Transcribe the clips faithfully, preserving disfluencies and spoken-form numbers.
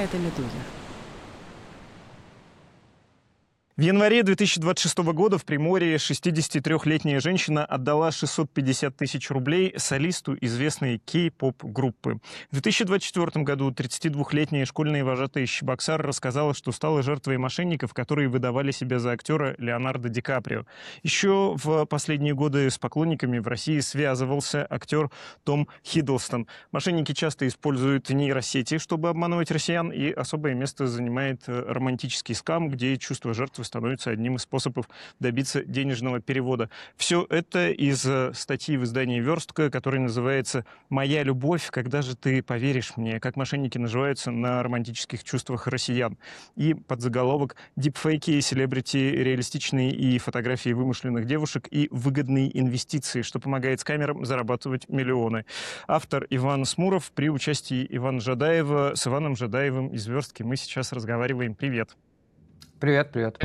это «Медуза». В январе две тысячи двадцать шестого года в Приморье шестидесятитрёхлетняя женщина отдала шестьсот пятьдесят тысяч рублей солисту известной кей-поп-группы. В две тысячи двадцать четвёртом году тридцатидвухлетняя школьная вожатая из Чебоксар рассказала, что стала жертвой мошенников, которые выдавали себя за актера Леонардо Ди Каприо. Еще в последние годы с поклонниками в России связывался актер Том Хиддлстон. Мошенники часто используют нейросети, чтобы обманывать россиян, и особое место занимает романтический скам, где чувство жертвы становится одним из способов добиться денежного перевода. Все это из статьи в издании «Верстка», которая называется «Моя любовь. Когда же ты поверишь мне? Как мошенники наживаются на романтических чувствах россиян». И подзаголовок «Дипфейки, селебрити, реалистичные и фотографии вымышленных девушек и выгодные инвестиции, что помогает скамерам зарабатывать миллионы». Автор Иван Смуров при участии Ивана Жадаева. С Иваном Жадаевым из «Верстки» мы сейчас разговариваем. Привет. Привет, привет.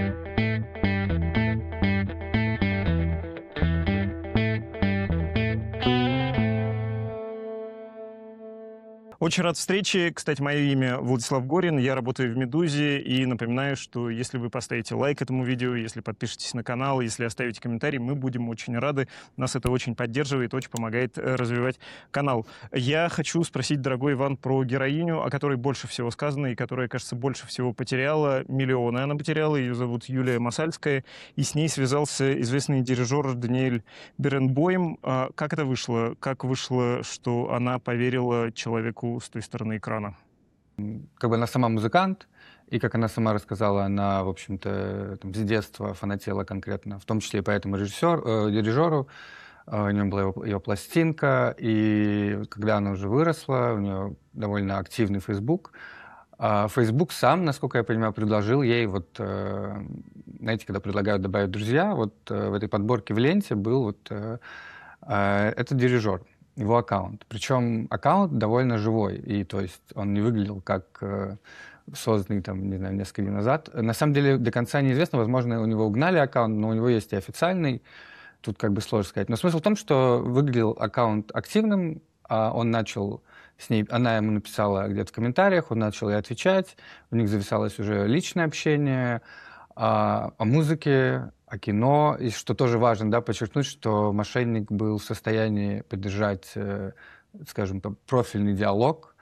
Очень рад встрече. Кстати, мое имя Владислав Горин, я работаю в «Медузе», и напоминаю, что если вы поставите лайк этому видео, если подпишетесь на канал, если оставите комментарий, мы будем очень рады. Нас это очень поддерживает, очень помогает развивать канал. Я хочу спросить, дорогой Иван, про героиню, о которой больше всего сказано и которая, кажется, больше всего потеряла. Миллионы она потеряла, ее зовут Юлия Масальская, и с ней связался известный дирижер Даниэль Беренбойм. Как это вышло? Как вышло, что она поверила человеку с той стороны экрана? Как бы она сама музыкант, и, как она сама рассказала, она, в общем-то, там, с детства фанатела конкретно, в том числе и по этому режиссер, э, дирижеру. Э, у нее была его, ее пластинка, и когда она уже выросла, у нее довольно активный Facebook. А Facebook сам, насколько я понимаю, предложил ей, вот, э, знаете, когда предлагают добавить друзья, вот э, в этой подборке в ленте был вот э, э, этот дирижер. Его аккаунт. Причем аккаунт довольно живой, и то есть он не выглядел как э, созданный там, не знаю, несколько дней назад. На самом деле до конца неизвестно, возможно, у него угнали аккаунт, но у него есть и официальный, тут как бы сложно сказать. Но смысл в том, что выглядел аккаунт активным, а он начал с ней, она ему написала где-то в комментариях, он начал ей отвечать, у них зависалось уже личное общение о, о музыке, о кино, и что тоже важно, да, подчеркнуть, что мошенник был в состоянии поддержать, э, скажем, профильный диалог.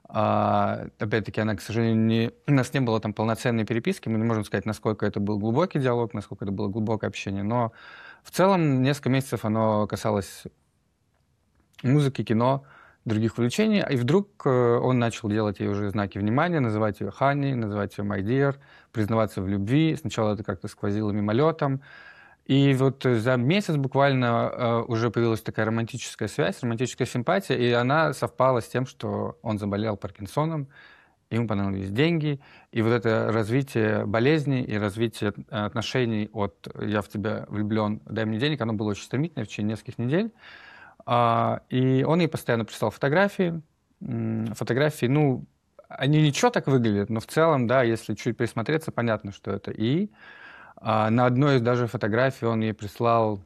А, опять-таки, она, к сожалению, не, у нас не было там полноценной переписки, мы не можем сказать, насколько это был глубокий диалог, насколько это было глубокое общение, но в целом несколько месяцев оно касалось музыки, кино, других увлечений, и вдруг э, он начал делать ей уже знаки внимания, называть ее Honey, называть ее My Dear, признаваться в любви. Сначала это как-то сквозило мимолетом. И вот за месяц буквально э, уже появилась такая романтическая связь, романтическая симпатия, и она совпала с тем, что он заболел Паркинсоном, ему понадобились деньги, и вот это развитие болезни и развитие отношений от «я в тебя влюблен, дай мне денег», оно было очень стремительное в течение нескольких недель. А, и он ей постоянно прислал фотографии. Фотографии, ну, они ничего так выглядят, но в целом, да, если чуть присмотреться, понятно, что это и. А, на одной из даже фотографий он ей прислал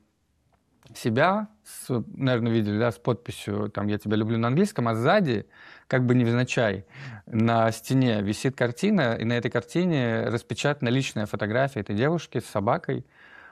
себя, с, наверное, видели, да, с подписью там «Я тебя люблю» на английском, а сзади, как бы невзначай, на стене висит картина, и на этой картине распечатана личная фотография этой девушки с собакой,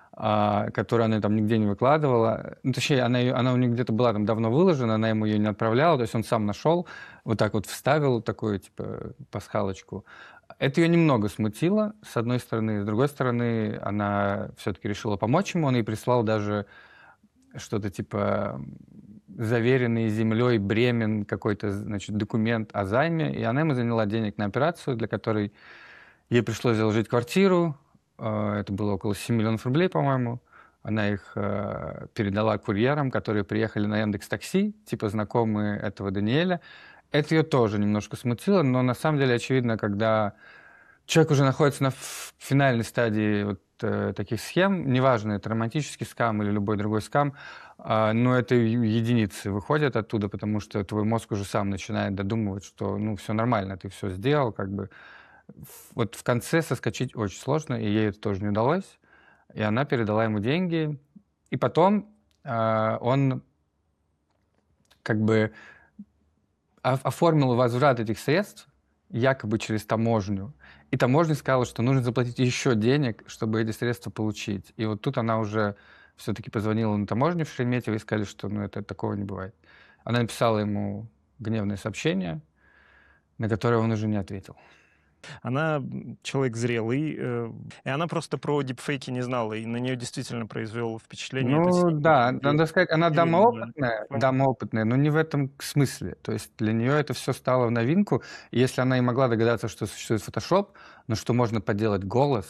а, которую она там нигде не выкладывала. Ну, точнее, она, ее, она у нее где-то была там давно выложена, она ему ее не отправляла, то есть он сам нашел, вот так вот вставил такую, типа, пасхалочку. Это ее немного смутило, с одной стороны. С другой стороны, она все-таки решила помочь ему, он ей прислал даже что-то типа заверенный землей Бремен какой-то, значит, документ о займе, и она ему заняла денег на операцию, для которой ей пришлось заложить квартиру. Это было около семи миллионов рублей, по-моему. Она их передала курьерам, которые приехали на Яндекс.Такси, типа знакомые этого Даниэля. Это ее тоже немножко смутило, но на самом деле очевидно, когда человек уже находится на финальной стадии вот, э, таких схем, неважно, это романтический скам или любой другой скам, э, но это единицы выходят оттуда, потому что твой мозг уже сам начинает додумывать, что ну все нормально, ты все сделал, как бы. Вот в конце соскочить очень сложно, и ей это тоже не удалось. И она передала ему деньги. И потом э, он как бы оформил возврат этих средств якобы через таможню. И таможня сказала, что нужно заплатить еще денег, чтобы эти средства получить. И вот тут она уже все-таки позвонила на таможню в Шереметьево и сказали, что ну, это, такого не бывает. Она написала ему гневное сообщение, на которое он уже не ответил. Она человек зрелый, э, и она просто про дипфейки не знала, и на нее действительно произвел впечатление этот Ну снимок. да, где надо сказать, она дама именно опытная, фон- дама опытная, но не в этом смысле. То есть для нее это все стало в новинку. И если она и могла догадаться, что существует Photoshop, но что можно подделать голос,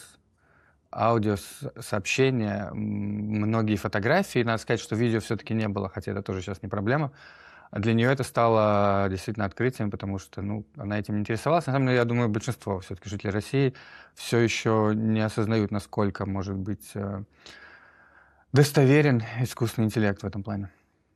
аудиосообщения, многие фотографии, надо сказать, что видео все-таки не было, хотя это тоже сейчас не проблема. А для нее это стало действительно открытием, потому что ну, она этим не интересовалась. На самом деле, я думаю, большинство все-таки жителей России все еще не осознают, насколько может быть э, достоверен искусственный интеллект в этом плане.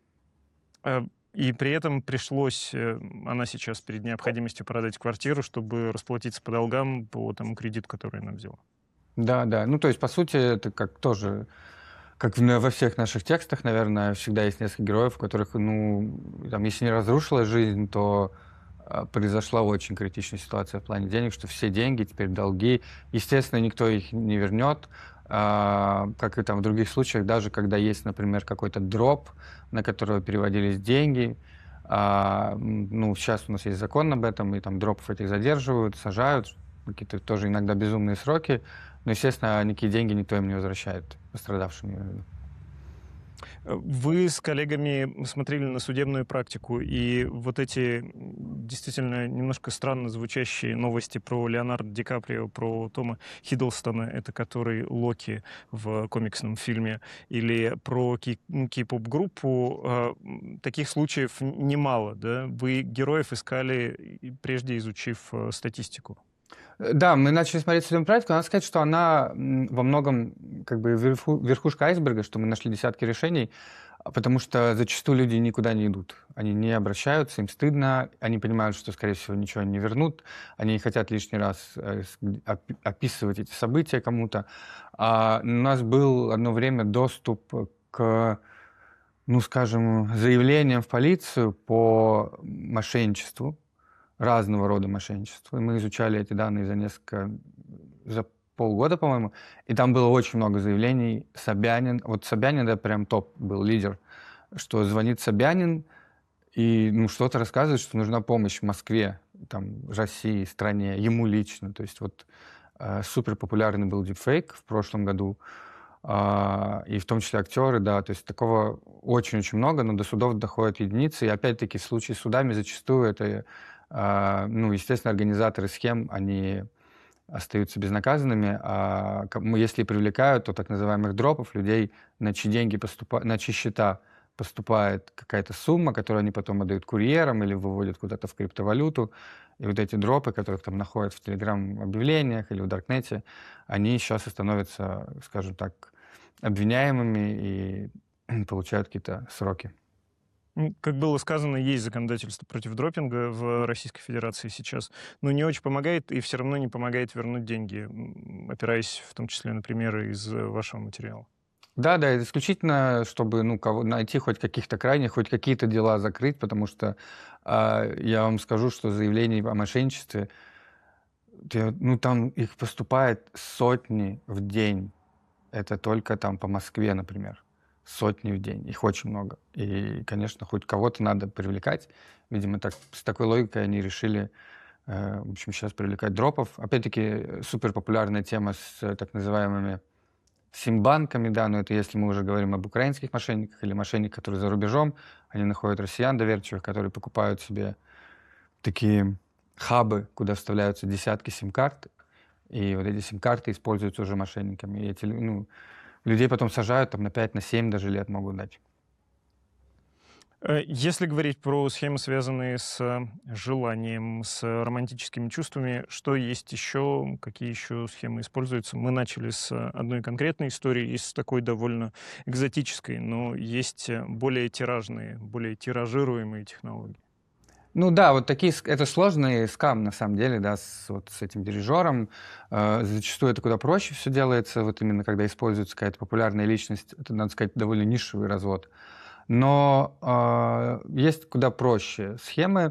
э, И при этом пришлось, э, она сейчас перед необходимостью продать квартиру, чтобы расплатиться по долгам по тому кредиту, который она взяла. Да, да. Ну, то есть, по сути, это как тоже, как в- во всех наших текстах, наверное, всегда есть несколько героев, у которых, ну, там, если не разрушилась жизнь, то а, произошла очень критичная ситуация в плане денег, что все деньги теперь долги. Естественно, никто их не вернет, а, как и там в других случаях, даже когда есть, например, какой-то дроп, на которого переводились деньги. А, м, ну, сейчас у нас есть закон об этом, и там дропов этих задерживают, сажают, какие-то тоже иногда безумные сроки. Но, естественно, никакие деньги никто им не возвращает, пострадавшим, я имею в виду. Э, Вы с коллегами смотрели на судебную практику, и вот эти м, действительно немножко странно звучащие новости про Леонардо Ди Каприо, про Тома Хиддлстона, это который Локи в комиксном фильме, или про ки- м, кей-поп-группу, э, м, таких случаев н- немало, да? Вы героев искали, и прежде изучив э, статистику. Э, Да, мы начали смотреть судебную практику. Надо сказать, что она м, во многом как бы верху- верхушка айсберга, что мы нашли десятки решений, а, потому что зачастую люди никуда не идут. Они не обращаются, им стыдно, они понимают, что, скорее всего, ничего не вернут, они не хотят лишний раз э, с- опи- описывать эти события кому-то. А у нас был одно время доступ к, ну, скажем, заявлениям в полицию по мошенничеству, разного рода мошенничества. И мы изучали эти данные за несколько, за полгода, по-моему, и там было очень много заявлений. Собянин, вот Собянин, это прям топ был лидер, что звонит Собянин и ну, что-то рассказывает, что нужна помощь в Москве, там, России, стране, ему лично. То есть вот э, супер популярный был дипфейк в прошлом году, а, и в том числе актеры, да, то есть такого очень-очень много, но до судов доходят единицы, и опять-таки в случае с судами зачастую это, а, ну, естественно, организаторы схем, они остаются безнаказанными, а кому- если привлекают, то так называемых дропов, людей, на чьи деньги поступа... на чьи счета поступает какая-то сумма, которую они потом отдают курьерам или выводят куда-то в криптовалюту. И вот эти дропы, которых там находят в Телеграм-объявлениях или в Даркнете, они сейчас и становятся, скажем так, обвиняемыми и получают какие-то сроки. Ну, как было сказано, есть законодательство против дропинга в Российской Федерации сейчас, но не очень помогает и все равно не помогает вернуть деньги, м, опираясь в том числе на примеры из э, вашего материала. Да, да, это исключительно, чтобы ну, кого, найти хоть каких-то крайних, хоть какие-то дела закрыть, потому что а, я вам скажу, что заявлений о мошенничестве, те- ну там их поступает сотни в день. Это только там по Москве, например. Сотни в день. Их очень много. И, конечно, хоть кого-то надо привлекать. Видимо, так, с такой логикой они решили, э, в общем, сейчас привлекать дропов. Опять-таки, супер популярная тема с э, так называемыми симбанками, да, но это если мы уже говорим об украинских мошенниках или мошенниках, которые за рубежом, они находят россиян доверчивых, которые покупают себе такие хабы, куда вставляются десятки сим-карт, и вот эти сим-карты используются уже мошенниками. И эти, лю- ну, людей потом сажают там, на пять, на семь даже лет могут дать. Э, Если говорить про схемы, связанные с э, желанием, с романтическими чувствами, что есть еще, какие еще схемы используются? Мы начали с э, одной конкретной истории, и с такой довольно экзотической, но есть э, более тиражные, более тиражируемые технологии. Ну да, вот такие, ск- это сложный скам на самом деле, да, с, вот с этим дирижером. Э, зачастую это куда проще все делается, вот именно когда используется какая-то популярная личность, это, надо сказать, довольно нишевый развод. Но э, есть куда проще схемы.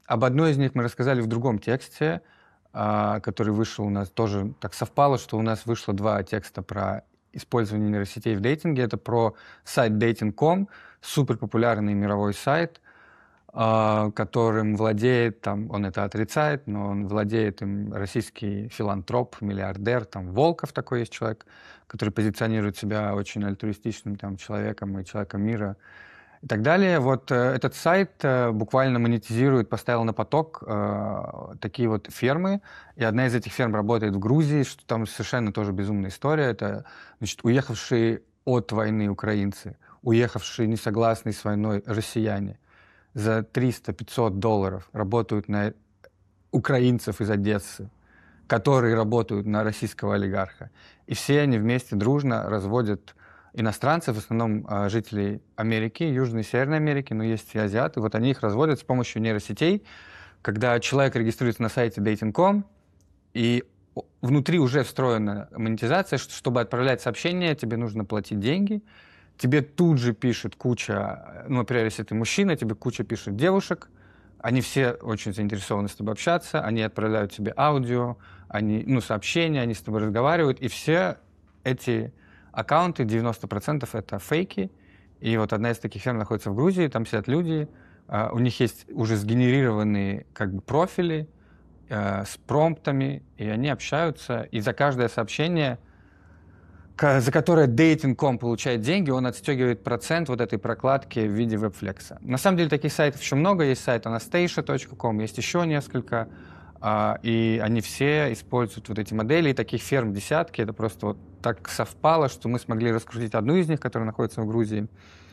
Об одной из них мы рассказали в другом тексте, а, который вышел у нас тоже. Так совпало, что у нас вышло два текста про использование нейросетей в дейтинге. Это про сайт dating точка com, суперпопулярный мировой сайт, а, которым владеет, там, он это отрицает, но он владеет им российский филантроп, миллиардер, там Волков такой есть человек, который позиционирует себя очень альтруистичным там, человеком и человеком мира и так далее. Вот э, этот сайт э, буквально монетизирует, поставил на поток э, такие вот фермы, и одна из этих ферм работает в Грузии, что там совершенно тоже безумная история. Это, значит, уехавшие от войны украинцы, уехавшие несогласные с войной россияне, за триста-пятьсот долларов работают на украинцев из Одессы, которые работают на российского олигарха. И все они вместе дружно разводят иностранцев, в основном э, жителей Америки, Южной и Северной Америки, но есть и азиаты. Вот они их разводят с помощью нейросетей, когда человек регистрируется на сайте dating точка com, и внутри уже встроена монетизация, что, чтобы отправлять сообщения, тебе нужно платить деньги. Тебе тут же пишет куча, ну, например, если ты мужчина, тебе куча пишет девушек, они все очень заинтересованы с тобой общаться, они отправляют тебе аудио, они, ну, сообщения, они с тобой разговаривают, и все эти аккаунты, девяносто процентов это фейки, и вот одна из таких ферм находится в Грузии, там сидят люди, uh, у них есть уже сгенерированные как бы профили uh, с промптами, и они общаются, и за каждое сообщение, за которое dating точка com получает деньги, он отстегивает процент вот этой прокладки в виде веб-флекса. На самом деле таких сайтов еще много. Есть сайт anastasia точка com, есть еще несколько. И они все используют вот эти модели. И таких ферм десятки. Это просто вот так совпало, что мы смогли раскрутить одну из них, которая находится в Грузии.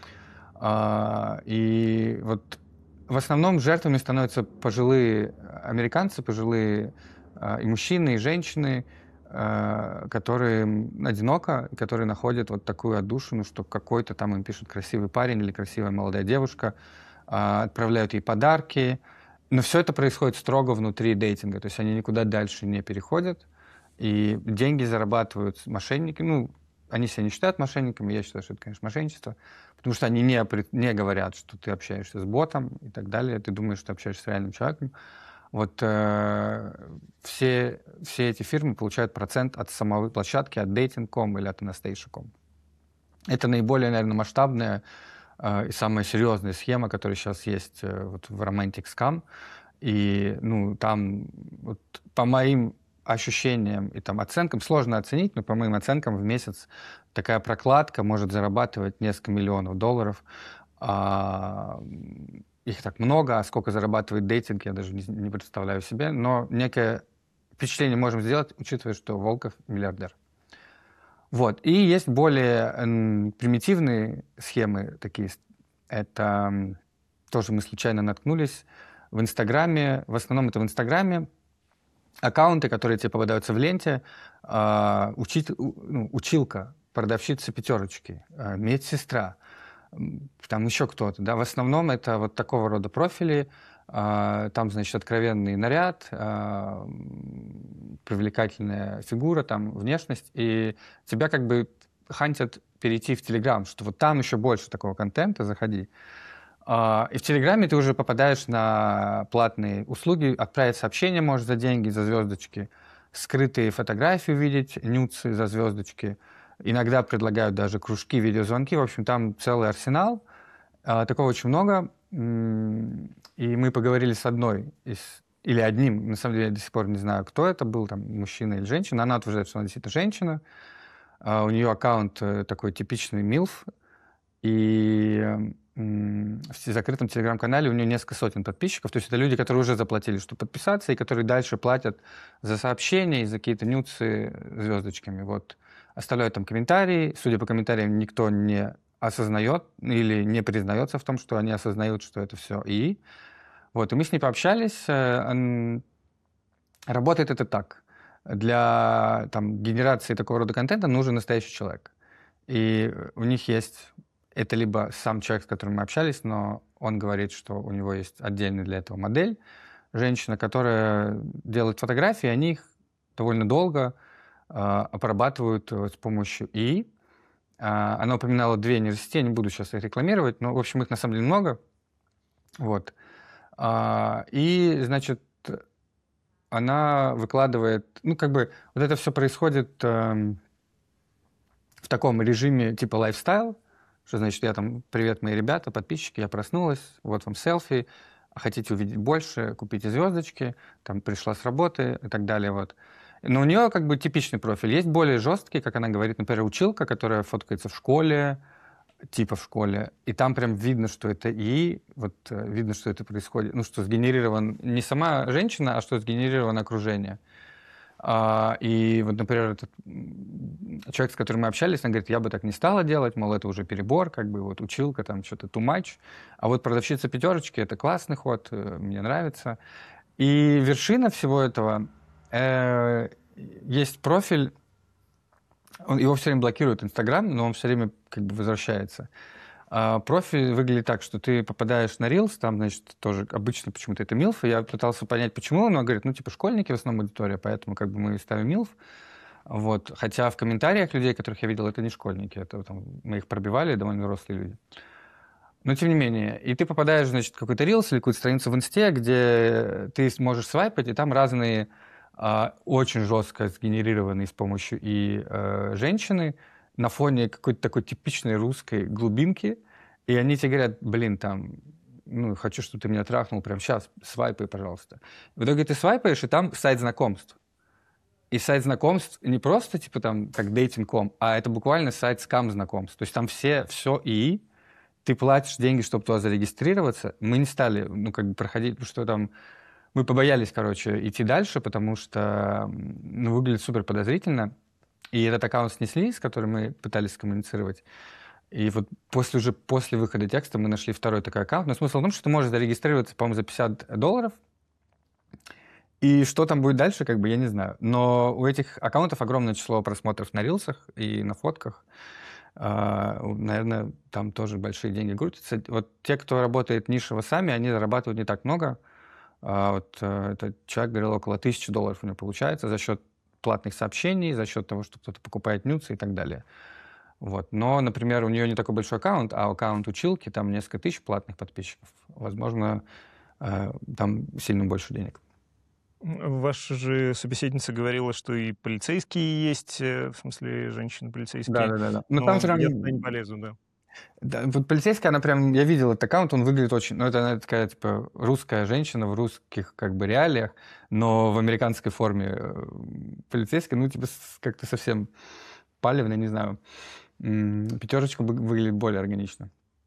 И вот в основном жертвами становятся пожилые американцы, пожилые и мужчины, и женщины, которые одиноко, которые находят вот такую отдушину, что какой-то там им пишет красивый парень или красивая молодая девушка, отправляют ей подарки. Но все это происходит строго внутри дейтинга, то есть они никуда дальше не переходят, и деньги зарабатывают мошенники. Ну, они себя не считают мошенниками, я считаю, что это, конечно, мошенничество, потому что они не, не говорят, что ты общаешься с ботом и так далее, ты думаешь, что ты общаешься с реальным человеком. Вот э, все, все эти фирмы получают процент от самой площадки, от dating точка com или от anastasia точка com. Это наиболее, наверное, масштабная э, и самая серьезная схема, которая сейчас есть э, вот в Romantic Scam. И ну, там, вот, по моим ощущениям и там, оценкам, сложно оценить, но по моим оценкам в месяц такая прокладка может зарабатывать несколько миллионов долларов. А, Их так много, а сколько зарабатывает дейтинг, я даже не, не представляю себе. Но некое впечатление можем сделать, учитывая, что Волков миллиардер. Вот. И есть более м, примитивные схемы такие. Это м, тоже мы случайно наткнулись в Инстаграме. В основном это в Инстаграме. Аккаунты, которые тебе попадаются в ленте. Э, учит, ну, училка, продавщица пятерочки, э, медсестра. Там еще кто-то, да, в основном это вот такого рода профили, там, значит, откровенный наряд, привлекательная фигура, там, внешность, и тебя как бы хантят перейти в Телеграм, что вот там еще больше такого контента, заходи. И в Телеграме ты уже попадаешь на платные услуги, отправить сообщение можешь за деньги, за звездочки, скрытые фотографии увидеть, нюдсы за звездочки. Иногда предлагают даже кружки, видеозвонки. В общем, там целый арсенал. А, такого очень много. И мы поговорили с одной из... Или одним, на самом деле, я до сих пор не знаю, кто это был, там, мужчина или женщина. Она утверждает, что она действительно женщина. А, у нее аккаунт такой типичный милф. И в закрытом телеграм-канале у нее несколько сотен подписчиков. То есть это люди, которые уже заплатили, чтобы подписаться, и которые дальше платят за сообщения и за какие-то нюцы звездочками. Вот. Оставляют там комментарии. Судя по комментариям, никто не осознает или не признается в том, что они осознают, что это все и. Вот. И мы с ней пообщались. Работает это так. Для там, генерации такого рода контента нужен настоящий человек. И у них есть... Это либо сам человек, с которым мы общались, но он говорит, что у него есть отдельная для этого модель, женщина, которая делает фотографии, они их довольно долго э, обрабатывают с помощью ИИ. Э, она упоминала две нейросети, я не буду сейчас их рекламировать, но, в общем, их на самом деле много. Вот. А, и, значит, она выкладывает... Ну, как бы, вот это все происходит эм, в таком режиме типа лайфстайл, что значит, я там, привет, мои ребята, подписчики, я проснулась, вот вам селфи, хотите увидеть больше, купите звездочки, там пришла с работы и так далее, вот. Но у нее как бы типичный профиль. Есть более жесткий, как она говорит, например, училка, которая фоткается в школе, типа в школе, и там прям видно, что это ИИ, вот э, видно, что это происходит, ну, что сгенерирован не сама женщина, а что сгенерировано окружение. А, и вот, например, этот человек, с которым мы общались, он говорит, я бы так не стала делать, мол, это уже перебор, как бы вот училка, там что-то too much. А вот продавщица пятерочки — это классный ход, э, мне нравится. И вершина всего этого э, есть профиль, он, его все время блокирует Инстаграм, но он все время как бы возвращается. А профиль выглядит так, что ты попадаешь на Reels, там, значит, тоже обычно почему-то это милф, и я пытался понять, почему, но он говорит, ну, типа, школьники в основном аудитория, поэтому как бы мы ставим милф. Вот. Хотя в комментариях людей, которых я видел, это не школьники, это там, мы их пробивали, довольно взрослые люди. Но тем не менее, и ты попадаешь, значит, в какой-то Reels или какую-то страницу в Инсте, где ты сможешь свайпать, и там разные а, очень жестко сгенерированные с помощью и а, женщины на фоне какой-то такой типичной русской глубинки, и они тебе говорят, блин, там, ну, хочу, чтобы ты меня трахнул прямо сейчас, свайпай, пожалуйста. В итоге ты свайпаешь, и там сайт знакомств. И сайт знакомств не просто, типа, там, как дейтинг точка ком, а это буквально сайт скам-знакомств. То есть там все, все ИИ, ты платишь деньги, чтобы туда зарегистрироваться. Мы не стали, ну, как бы проходить, потому что там... Мы побоялись, короче, идти дальше, потому что, ну, выглядит супер подозрительно. И этот аккаунт снесли, с которым мы пытались коммуницировать. И вот после, уже после выхода текста мы нашли второй такой аккаунт. Но смысл в том, что ты можешь зарегистрироваться, по-моему, за пятьдесят долларов. И что там будет дальше, как бы, я не знаю. Но у этих аккаунтов огромное число просмотров на рилсах и на фотках. Uh, наверное, там тоже большие деньги крутятся. Вот те, кто работает нишево сами, они зарабатывают не так много. Uh, вот uh, этот человек говорил, около тысячи долларов у него получается за счет платных сообщений, за счет того, что кто-то покупает нюцы и так далее. Вот. Но, например, у нее не такой большой аккаунт, а аккаунт училки, там несколько тысяч платных подписчиков. Возможно, uh, там сильно больше денег. Ваша же собеседница говорила, что и полицейские есть, в смысле, женщины-полицейские. Да, да, да, да. Но, но там прям... я туда не полезу, да. Да, вот полицейская, она прям, я видел этот аккаунт, он выглядит очень, ну, это она такая, типа, русская женщина в русских, как бы, реалиях, но в американской форме полицейская, ну, типа, как-то совсем палевно, не знаю. Пятерочка выглядит более органично.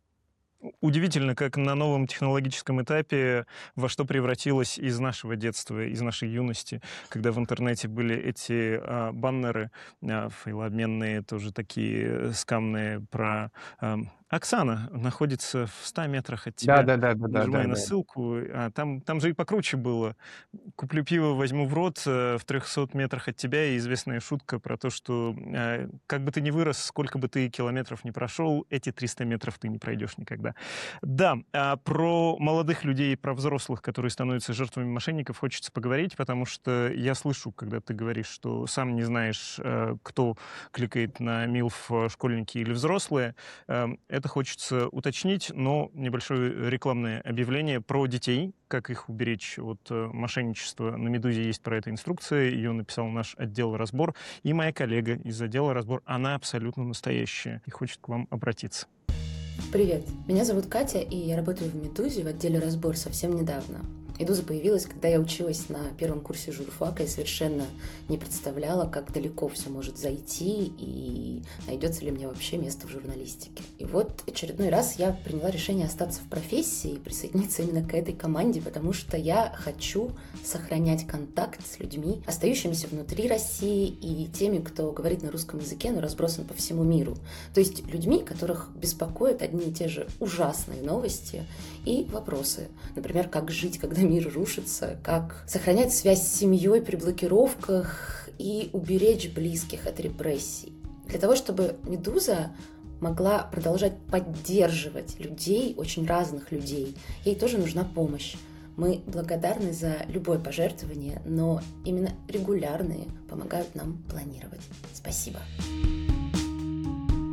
Удивительно, как на новом технологическом этапе во что превратилось из нашего детства, из нашей юности, когда в интернете были эти а, баннеры а, файлообменные, тоже такие скамные про... А, Оксана находится в ста метрах от тебя. Да, да, да, да, да, Нажимай да, на да. ссылку. А там, там же и покруче было. Куплю пиво, возьму в рот в трехстах метрах от тебя. И известная шутка про то, что а, как бы ты ни вырос, сколько бы ты километров не прошел, эти триста метров ты не пройдешь никогда. Да, а про молодых людей, про взрослых, которые становятся жертвами мошенников, хочется поговорить, потому что я слышу, когда ты говоришь, что сам не знаешь, кто кликает на милф, школьники или взрослые. Это хочется уточнить, но небольшое рекламное объявление про детей, как их уберечь от мошенничества. На «Медузе» есть про это инструкция, ее написал наш отдел «Разбор». И моя коллега из отдела «Разбор», она абсолютно настоящая и хочет к вам обратиться. Привет, меня зовут Катя, и я работаю в «Медузе» в отделе «Разбор» совсем недавно. «Медуза» появилась, когда я училась на первом курсе журфака и совершенно не представляла, как далеко все может зайти и найдется ли мне вообще место в журналистике. И вот очередной раз я приняла решение остаться в профессии и присоединиться именно к этой команде, потому что я хочу сохранять контакт с людьми, остающимися внутри России, и теми, кто говорит на русском языке, но разбросан по всему миру. То есть людьми, которых беспокоят одни и те же ужасные новости и вопросы. Например, как жить, когда мир рушится, как сохранять связь с семьей при блокировках и уберечь близких от репрессий. Для того, чтобы «Медуза» могла продолжать поддерживать людей, очень разных людей, ей тоже нужна помощь. Мы благодарны за любое пожертвование, но именно регулярные помогают нам планировать. Спасибо.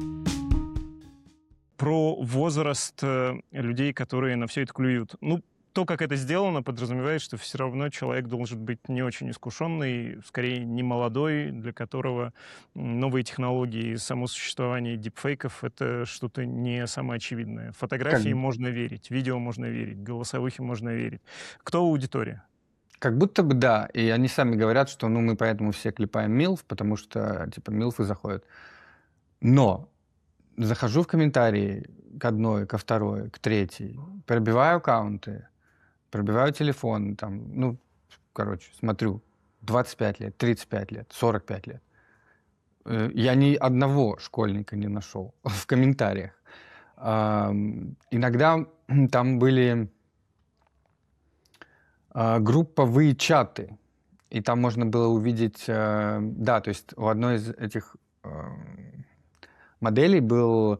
Про возраст людей, которые на все это клюют. Ну, то, как это сделано, подразумевает, что все равно человек должен быть не очень искушенный, скорее не молодой, для которого новые технологии и само существование дипфейков — это что-то не самое очевидное. Как, Фотографии можно верить, видео можно верить, голосовухе можно верить. Кто аудитория? как будто бы да. И они сами говорят, что ну, мы поэтому все клепаем милф, потому что типа милфы заходят. Но захожу в комментарии к одной, ко второй, к третьей, пробиваю аккаунты, пробиваю телефон, там, ну, короче, смотрю, двадцать пять лет, тридцать пять лет, сорок пять лет. Э, Я ни одного школьника не нашел в комментариях. Ам, Иногда там были а, групповые чаты, и там можно было увидеть, э, да, то есть у одной из этих эм, моделей был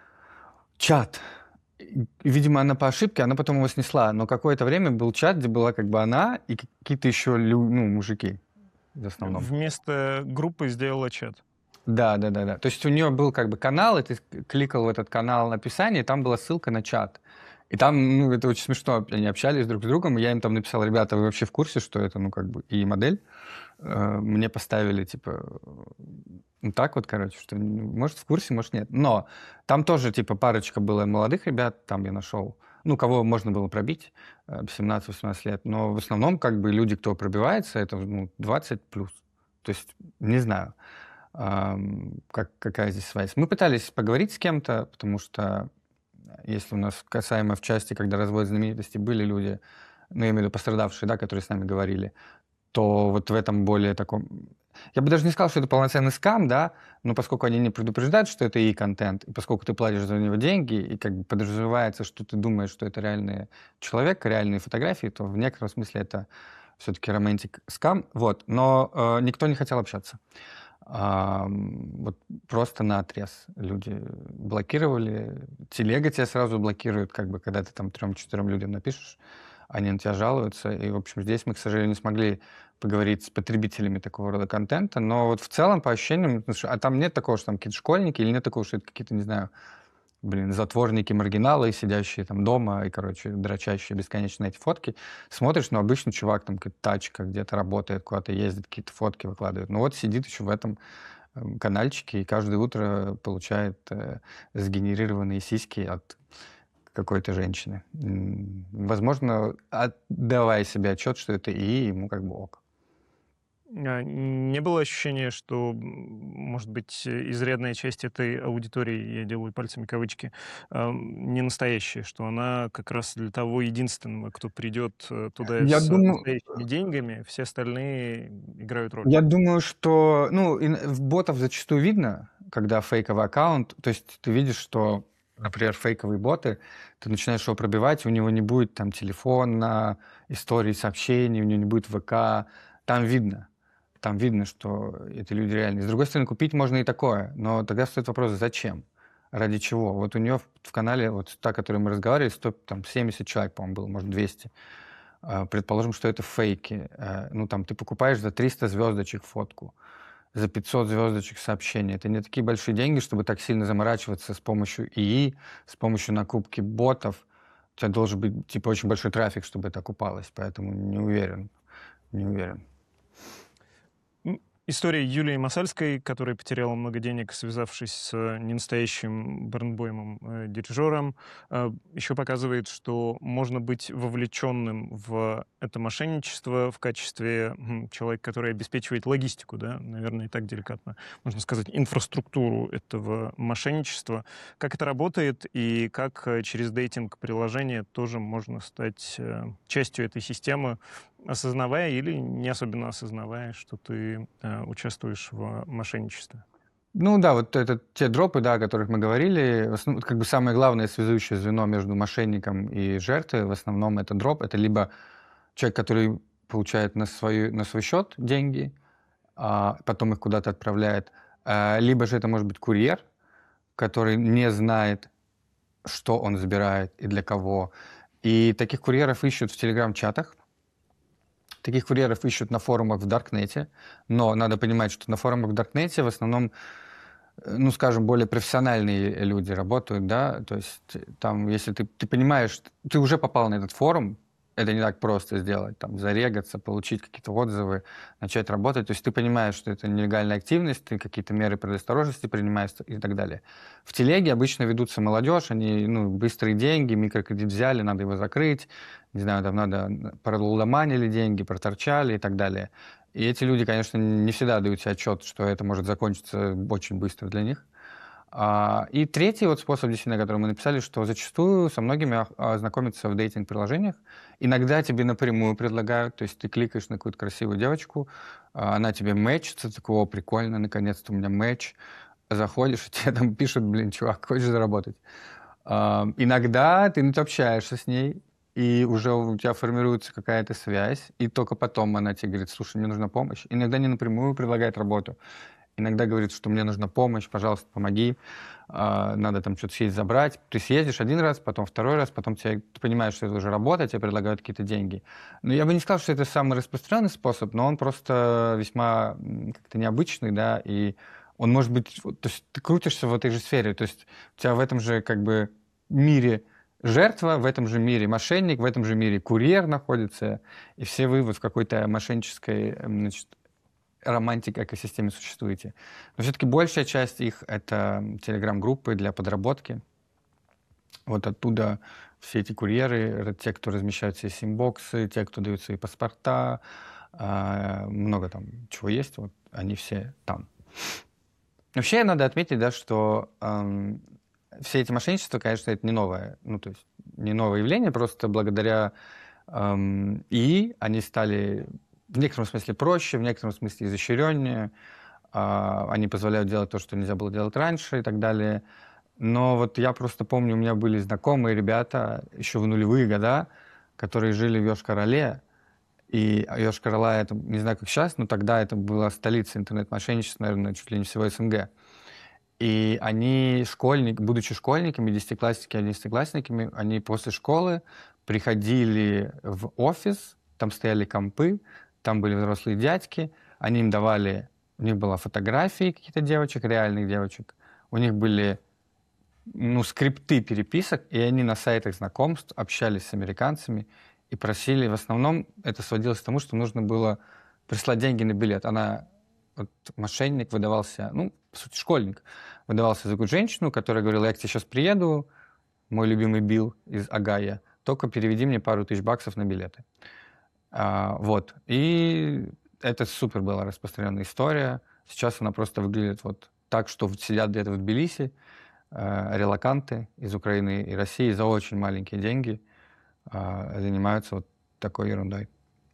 чат. И, видимо, она по ошибке, она потом его снесла. Но какое-то время был чат, где была как бы она и какие-то еще лю- ну, мужики в основном. Вместо группы сделала чат. Да, да, да, да. То есть у нее был как бы канал, и ты кликал в этот канал описание, и там была ссылка на чат. И там, ну, это очень смешно, они общались друг с другом, и я им там написал: ребята, вы вообще в курсе, что это, ну, как бы, и модель? Э, Мне поставили, типа, ну, так вот, короче, что, ну, может, в курсе, может, нет. Но там тоже, типа, парочка было молодых ребят, там я нашел, ну, кого можно было пробить, э, семнадцать-восемнадцать лет. Но в основном, как бы, люди, кто пробивается, это, ну, двадцать плюс. То есть, не знаю, ам, как, какая здесь связь. Мы пытались поговорить с кем-то, потому что если у нас касаемо в части, когда разводят знаменитости, были люди, ну, я имею в виду пострадавшие, да, которые с нами говорили, то вот в этом более таком... Я бы даже не сказал, что это полноценный скам, да, но поскольку они не предупреждают, что это и контент, и поскольку ты платишь за него деньги, и как бы подразумевается, что ты думаешь, что это реальный человек, реальные фотографии, то в некотором смысле это все-таки романтик скам, вот. Но э, никто не хотел общаться. А, вот просто наотрез люди блокировали. Телега тебя сразу блокирует, как бы, когда ты там трем-четырем людям напишешь, они на тебя жалуются. И, в общем, здесь мы, к сожалению, не смогли поговорить с потребителями такого рода контента. Но вот в целом, по ощущениям, а там нет такого, что там какие-то школьники, или нет такого, что это какие-то, не знаю, блин, затворники, маргиналы, сидящие там дома и, короче, дрочащие бесконечно эти фотки. Смотришь, ну, обычный чувак, там, какая-то тачка, где-то работает, куда-то ездит, какие-то фотки выкладывает. Ну, вот сидит еще в этом э, канальчике и каждое утро получает э, сгенерированные сиськи от какой-то женщины. М, Возможно, отдавая себе отчет, что это и ему как бы ок. А не было ощущения, что, м, может быть, э, изрядная часть этой аудитории, я делаю пальцами кавычки, ам, не настоящая, что она как раз для того единственного, кто придет э, туда Я с думаю, настоящими деньгами, все остальные играют роль. Я думаю, что, ну, и в ботов зачастую видно, когда фейковый аккаунт, то есть ты видишь, что, например, фейковые боты, ты начинаешь его пробивать, у него не будет там телефона, истории сообщений, у него не будет ВК, там видно, там видно, что это люди реальные. С другой стороны, купить можно и такое, но тогда стоит вопрос, зачем? Ради чего? Вот у нее в, в канале, вот та, о которой мы разговаривали, сто, там, семьдесят человек, по-моему, было, может, двести. А, Предположим, что это фейки. Э, Ну, там, ты покупаешь за триста звездочек фотку, за пятьсот звездочек сообщение. Это не такие большие деньги, чтобы так сильно заморачиваться с помощью ИИ, с помощью накупки ботов. У тебя должен быть, типа, очень большой трафик, чтобы это окупалось. Поэтому не уверен. Не уверен. М, История Юлии Масальской, которая потеряла много денег, связавшись с э, ненастоящим брэндбоймом э, дирижером, э, еще показывает, что можно быть вовлеченным в это мошенничество в качестве м, человека, который обеспечивает логистику, да, наверное, и так деликатно можно сказать, инфраструктуру этого мошенничества. Как это работает и как э, через дейтинг-приложение тоже можно стать э, частью этой системы, осознавая или не особенно осознавая, что ты э, участвуешь в мошенничестве. Ну да, вот это те дропы, да, о которых мы говорили, в основном, как бы самое главное связующее звено между мошенником и жертвой, в основном это дроп, это либо человек, который получает на свой, на свой счет деньги, а потом их куда-то отправляет, а, либо же это может быть курьер, который не знает, что он забирает и для кого. И таких курьеров ищут в телеграм-чатах, таких курьеров ищут на форумах в Даркнете, но надо понимать, что на форумах в Даркнете в основном, э, ну, скажем, более профессиональные люди работают, да, то есть там, если ты, ты понимаешь, ты уже попал на этот форум, это не так просто сделать, там, зарегаться, получить какие-то отзывы, начать работать. То есть ты понимаешь, что это нелегальная активность, ты какие-то меры предосторожности принимаешь и так далее. В телеге обычно ведутся молодежь, они, ну, быстрые деньги, микрокредит взяли, надо его закрыть, не знаю, там надо, проломанили деньги, проторчали и так далее. И эти люди, конечно, не всегда дают себе отчет, что это может закончиться очень быстро для них. А, И третий вот способ, действительно, который мы написали, что зачастую со многими а, знакомиться в дейтинг-приложениях. Иногда тебе напрямую предлагают, то есть ты кликаешь на какую-то красивую девочку, а, она тебе мэчится, такой, о, прикольно, наконец-то у меня мэч. Заходишь, и тебе там пишут, блин, чувак, хочешь заработать? А, Иногда ты общаешься с ней, и уже у тебя формируется какая-то связь, и только потом она тебе говорит, слушай, мне нужна помощь. Иногда не напрямую предлагает работу. Иногда говорит, что мне нужна помощь, пожалуйста, помоги, а, надо там что-то съездить забрать. Ты съездишь один раз, потом второй раз, потом тебе, ты понимаешь, что это уже работа, тебе предлагают какие-то деньги. Но я бы не сказал, что это самый распространенный способ, но он просто весьма как-то необычный, да, и он может быть... То есть ты крутишься в этой же сфере, то есть у тебя в этом же как бы мире жертва, в этом же мире мошенник, в этом же мире курьер находится, и все вы вот в какой-то мошеннической, значит, романтик экосистеме существуете. Но все-таки большая часть их — это телеграм-группы для подработки. Вот оттуда все эти курьеры, те, кто размещают все симбоксы, те, кто дают свои паспорта, много там чего есть, вот они все там. Вообще надо отметить, да, что эм, все эти мошенничества, конечно, это не новое, ну то есть не новое явление, просто благодаря эм, ИИ они стали в некотором смысле проще, в некотором смысле изощреннее. Они позволяют делать то, что нельзя было делать раньше и так далее. Но вот я просто помню, у меня были знакомые ребята еще в нулевые года, которые жили в Йошкар-Оле. И Йошкар-Ола, это, не знаю, как сейчас, но тогда это была столица интернет-мошенничества, наверное, чуть ли не всего СНГ. И они, школьник, будучи школьниками, десятиклассниками, одиннадцатиклассниками, они после школы приходили в офис, там стояли компы, там были взрослые дядьки, они им давали, у них была фотографии каких-то девочек, реальных девочек, у них были, ну, скрипты переписок, и они на сайтах знакомств общались с американцами и просили, в основном это сводилось к тому, что нужно было прислать деньги на билет. Она, вот, мошенник выдавался, ну, по сути, школьник, выдавался за какую-то женщину, которая говорила, я к тебе сейчас приеду, мой любимый Билл из Огайо, только переведи мне пару тысяч баксов на билеты. А, вот. И это супер была распространенная история. Сейчас она просто выглядит вот так, что сидят где-то в Тбилиси э, релоканты из Украины и России за очень маленькие деньги э, занимаются вот такой ерундой.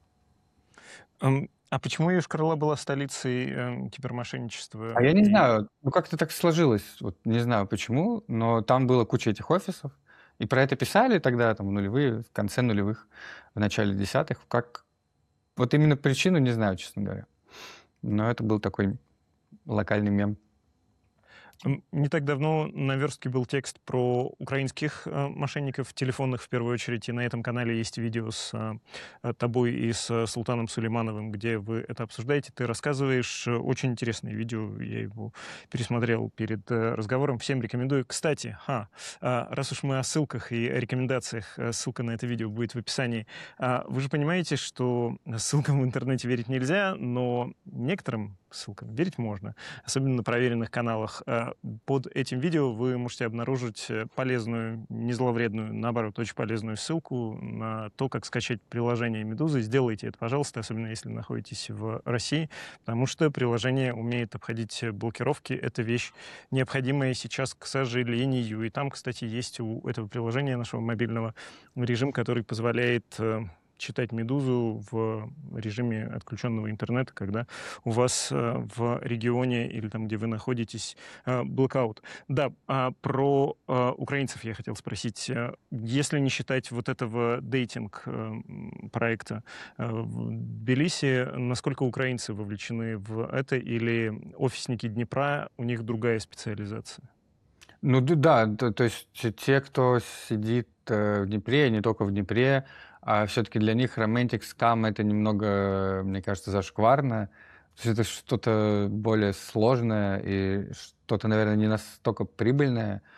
А почему Йошкар-Ола была столицей э, кибермошенничества? А я не И- знаю, ну как-то так сложилось, вот не знаю почему, но там было куча этих офисов, и про это писали тогда, там, в нулевые, в конце нулевых, в начале десятых, как... Вот именно причину не знаю, честно говоря. Но это был такой локальный мем. М, Не так давно на верстке был текст про украинских э, мошенников телефонных в первую очередь, и на этом канале есть видео с э, тобой и с э, Султаном Сулеймановым, где вы это обсуждаете. Ты рассказываешь э, очень интересное видео, я его пересмотрел перед э, разговором, всем рекомендую. Кстати, ха, а, раз уж мы о ссылках и о рекомендациях, э, ссылка на это видео будет в описании. А, Вы же понимаете, что ссылкам в интернете верить нельзя, но некоторым ссылкам верить можно, особенно на проверенных каналах. А, Под этим видео вы можете обнаружить э, полезную, не зловредную, наоборот, очень полезную ссылку на то, как скачать приложение «Медузы». Сделайте это, пожалуйста, особенно если находитесь в России, потому что приложение умеет обходить блокировки. Это вещь необходимая сейчас, к сожалению. И там, кстати, есть у этого приложения нашего мобильного режим, который позволяет э, читать «Медузу» в режиме отключенного интернета, когда у вас э, в регионе или там, где вы находитесь, э, блэкаут. Да, а про э, украинцев я хотел спросить. Э, Если не считать вот этого дейтинг-проекта э, в Тбилиси, насколько украинцы вовлечены в это, или офисники Днепра, у них другая специализация? Ну д- да, то, то есть те, кто сидит э, в Днепре, не только в Днепре, а все-таки для них романтик скам это немного, мне кажется, зашкварно. То есть это что-то более сложное и что-то, наверное, не настолько прибыльное.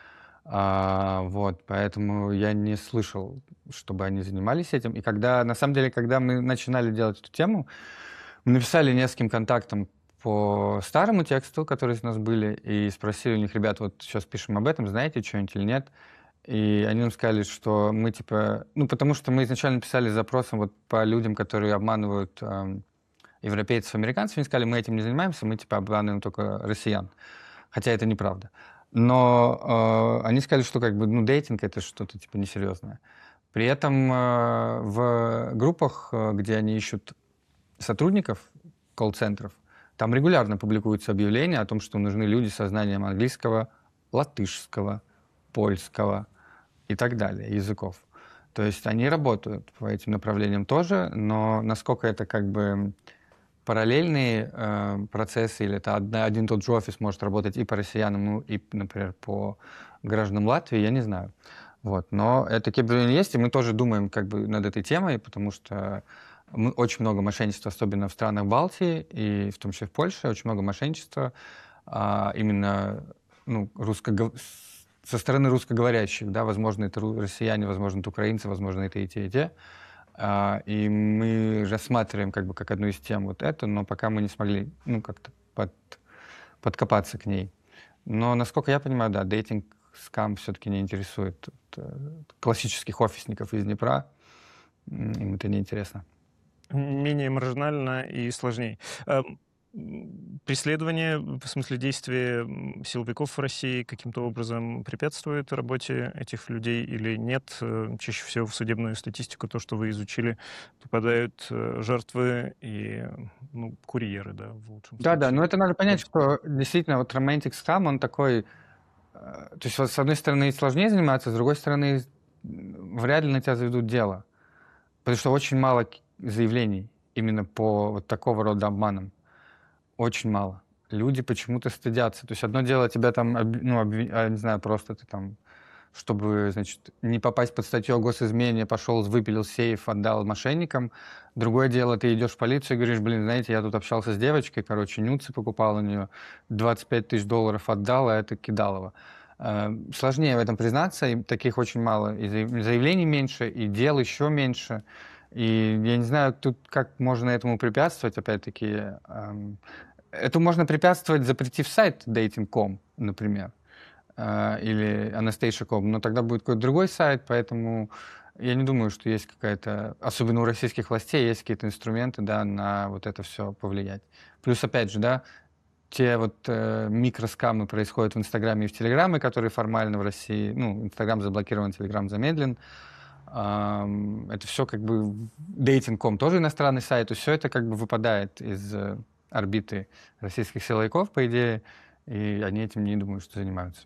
А, вот, поэтому я не слышал, чтобы они занимались этим. И когда, на самом деле, когда мы начинали делать эту тему, мы написали нескольким контактам по старому тексту, которые у нас были, и спросили у них: ребят, вот сейчас пишем об этом, знаете что-нибудь или нет? И они нам сказали, что мы типа... Ну, потому что мы изначально писали с запросом вот по людям, которые обманывают эм, европейцев, американцев. Они сказали: мы этим не занимаемся, мы типа обманываем только россиян. Хотя это неправда. Но э, они сказали, что как бы, ну, дейтинг — это что-то типа несерьезное. При этом э, в группах, э, где они ищут сотрудников колл-центров, там регулярно публикуются объявления о том, что нужны люди со знанием английского, латышского, польского и так далее, языков. То есть они работают по этим направлениям тоже, но насколько это как бы параллельные э, процессы, или это одна, один и тот же офис может работать и по россиянам, ну, и, например, по гражданам Латвии, я не знаю. Вот. Но это такие объявления есть, и мы тоже думаем как бы над этой темой, потому что мы, очень много мошенничества, особенно в странах Балтии, и в том числе в Польше, очень много мошенничества а, именно ну, русско со стороны русскоговорящих, да, возможно, это россияне, возможно, это украинцы, возможно, это и те, и те. А, и мы рассматриваем как бы как одну из тем вот это, но пока мы не смогли, ну, как-то под, подкопаться к ней. Но, насколько я понимаю, да, дейтинг скам все-таки не интересует классических офисников из Днепра, им это не интересно. Менее маржинально и сложнее. Преследование, в смысле действия силовиков в России каким-то образом препятствует работе этих людей или нет? Чаще всего в судебную статистику, то, что вы изучили, попадают жертвы и ну, курьеры, да, в лучшем Да, случае. да, но это надо понять, что действительно вот romantic scam, он такой... То есть, вот, с одной стороны, сложнее заниматься, с другой стороны, вряд ли на тебя заведут дело. Потому что очень мало заявлений именно по вот такого рода обманам. Очень мало. Люди почему-то стыдятся. То есть одно дело тебя там, ну, обвин... а, не знаю, просто ты там, чтобы, значит, не попасть под статью о госизмене, пошел, выпилил сейф, отдал мошенникам. Другое дело, ты идешь в полицию и говоришь: блин, знаете, я тут общался с девочкой, короче, нюцы покупал у нее, двадцать пять тысяч долларов отдал, а это Кидалова. Сложнее в этом признаться, и таких очень мало. И заявлений меньше, и дел еще меньше. И я не знаю, тут как можно этому препятствовать, опять-таки. Это можно препятствовать, запретив сайт dating точка com, например, или Anastasia точка com, но тогда будет какой-то другой сайт, поэтому я не думаю, что есть какая-то, особенно у российских властей, есть какие-то инструменты, да, на вот это все повлиять. Плюс, опять же, да, те вот э, микроскамы происходят в Инстаграме и в Телеграме, которые формально в России, ну, Инстаграм заблокирован, Телеграм замедлен. Эм, это все как бы дейтинг точка com, тоже иностранный сайт, то есть все это как бы выпадает из э, орбиты российских силовиков, по идее, и они этим не думаю, что занимаются.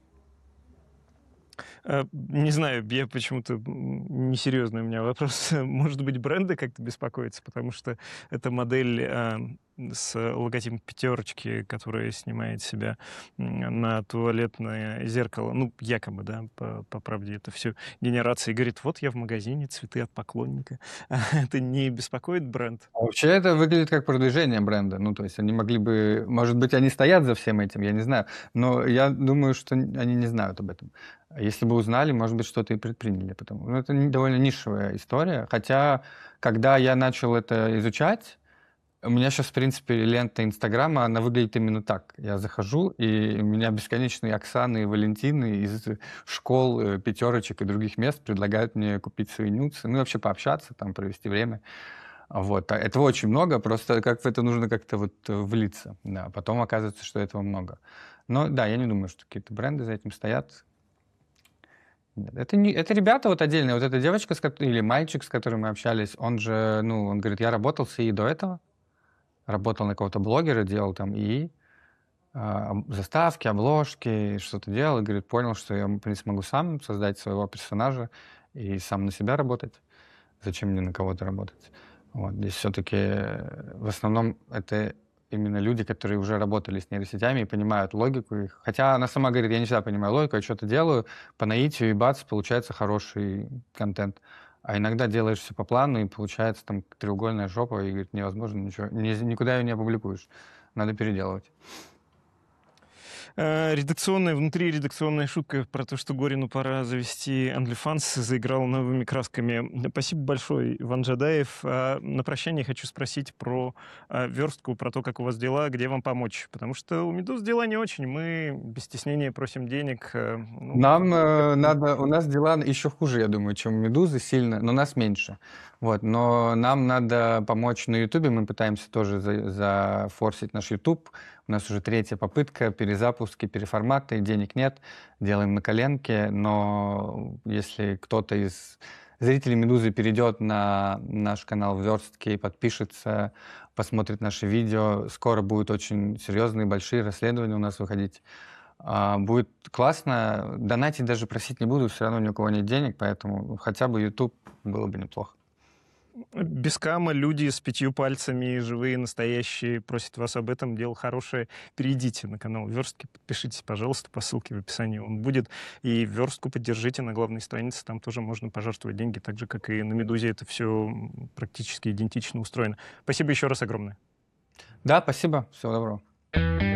Не знаю, я почему-то несерьезный у меня вопрос. Может быть, бренды как-то беспокоятся, потому что эта модель а, с логотипом пятерочки, которая снимает себя на туалетное зеркало, ну, якобы, да, по, по правде, это все генерация, и говорит: вот я в магазине, цветы от поклонника. Это не беспокоит бренд? А вообще это выглядит как продвижение бренда. Ну, то есть они могли бы... Может быть, они стоят за всем этим, я не знаю. Но я думаю, что они не знают об этом. Если бы узнали, может быть, что-то и предприняли. Потому... Ну, это довольно нишевая история. Хотя, когда я начал это изучать, у меня сейчас, в принципе, лента Инстаграма, она выглядит именно так. Я захожу, и у меня бесконечные Оксаны и Валентины из школ, пятерочек и других мест предлагают мне купить свои нюцы, ну и вообще пообщаться, там, провести время. Вот. Этого очень много, просто как в это нужно как-то вот влиться. Да. Потом оказывается, что этого много. Но да, я не думаю, что какие-то бренды за этим стоят. Это, не, это ребята вот отдельные. Вот эта девочка с, или мальчик, с которым мы общались, он же, ну, он говорит: я работал с ИИ до этого. Работал на какого-то блогера, делал там ИИ, э, заставки, обложки, что-то делал. И говорит: понял, что я, в принципе, могу сам создать своего персонажа и сам на себя работать. Зачем мне на кого-то работать? Вот. Здесь все-таки в основном это именно люди, которые уже работали с нейросетями и понимают логику их. Хотя она сама говорит: я не всегда понимаю логику, я что-то делаю по наитию, и бац, получается хороший контент. А иногда делаешь все по плану, и получается там треугольная жопа, и говорит: невозможно ничего, ни, никуда ее не опубликуешь, надо переделывать. Э, редакционная, внутриредакционная шутка про то, что Горину пора завести OnlyFans, заиграла новыми красками. Спасибо большое, Иван Джадаев. А на прощание хочу спросить про а, верстку, про то, как у вас дела, где вам помочь. Потому что у «Медуз» дела не очень. Мы без стеснения просим денег. э, ну, Нам э, надо, у нас дела еще хуже, я думаю, чем у «Медузы» сильно, но нас меньше. Вот, но нам надо помочь на Ютубе, мы пытаемся тоже за- зафорсить наш Ютуб. У нас уже третья попытка, перезапуски, переформаты, денег нет, делаем на коленке, но если кто-то из зрителей «Медузы» перейдет на наш канал в верстке и подпишется, посмотрит наши видео, скоро будут очень серьезные, большие расследования у нас выходить. А, Будет классно. Донатить даже просить не буду, все равно ни у кого нет денег, поэтому хотя бы YouTube было бы неплохо. Без кама люди с пятью пальцами, живые, настоящие, просят вас об этом. Дело хорошее. Перейдите на канал Верстки, подпишитесь, пожалуйста, по ссылке в описании он будет. И Верстку поддержите на главной странице, там тоже можно пожертвовать деньги, так же, как и на «Медузе». Это все практически идентично устроено. Спасибо еще раз огромное. Да, спасибо, всего доброго.